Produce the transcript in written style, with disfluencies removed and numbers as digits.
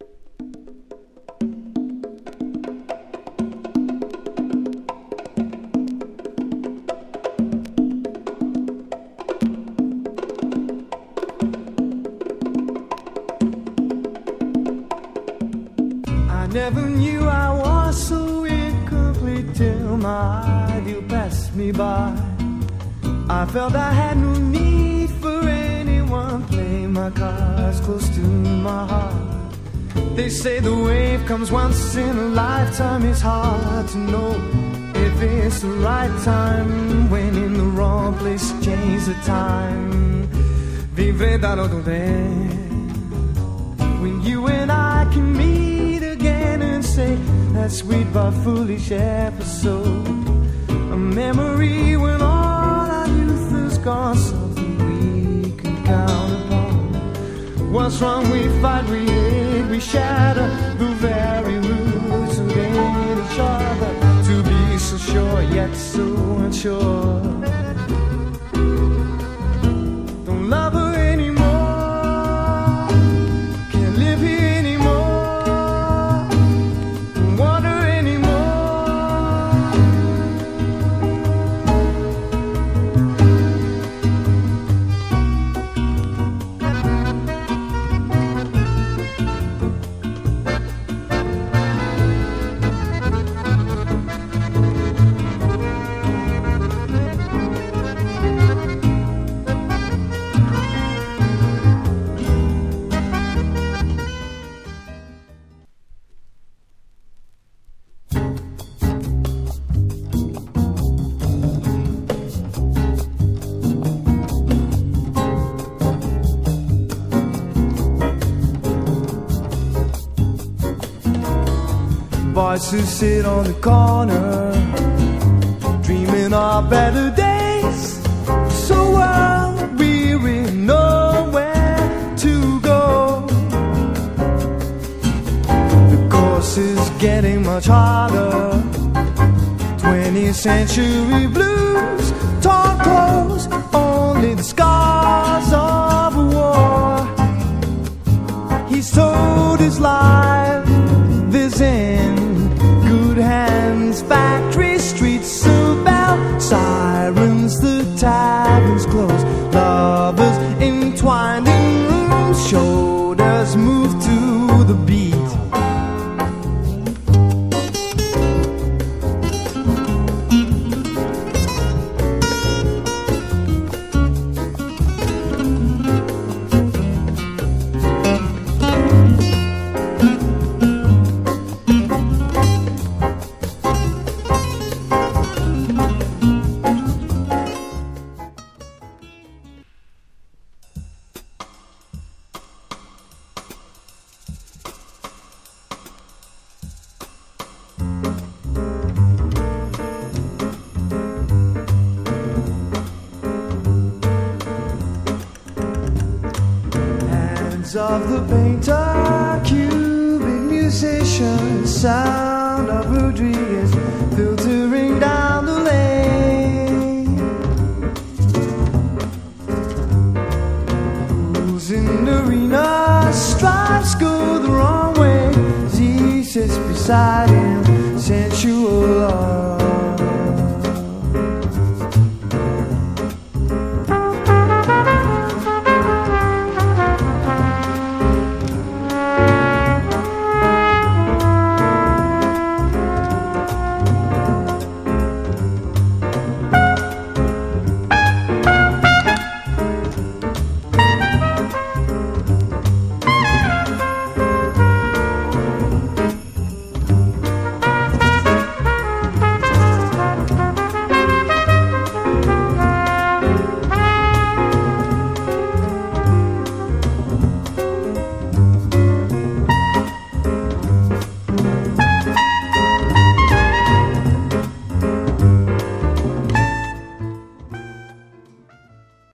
Never knew I was so incomplete till my ideal passed me by. I felt I had no need for anyone playing my cards close to my heart. They say the wave comes once in a lifetime. It's hard to know if it's the right time when in the wrong place change the time. Vive da lo when you and I can meet again and say that sweet but foolish episode, a memory when all our youth is gone, something we can count upon. What's wrong? We fight, we hate, we shatter the very roots of each other. To be so sure yet so unsure. Don't love her anymore, can't live here anymore, don't want her boys who sit on the corner dreaming of better days, so world weary, nowhere to go. The course is getting much harder. 20th century blues, torn clothes, only the scars of a war. He's told his life this in good hands, factory streets of bell, sirens, the taverns close, lovers entwined in rooms, shoulders move to the beat. Of the painter, cubic musician, sound of Rodriguez filtering down the lane. Who's in the arena, stripes go the wrong way as he sits beside him.